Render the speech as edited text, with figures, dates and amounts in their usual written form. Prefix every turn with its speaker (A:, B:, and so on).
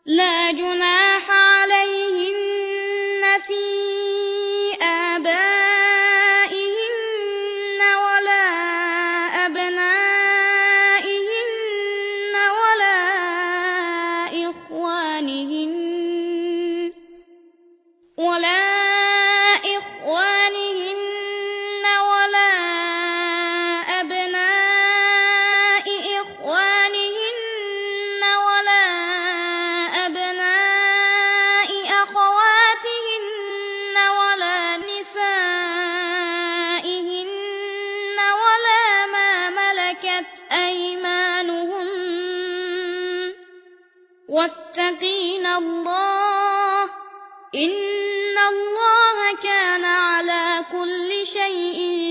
A: لا جناح عليهن في آبائهن ولا أبنائهن ولا إخوانهن ولا أبناء إخوانهن ولا أبناء أخواتهن ولا نسائهن ولا ما ملكت أيمانهن واتقين الله إن الله كان على كل شيء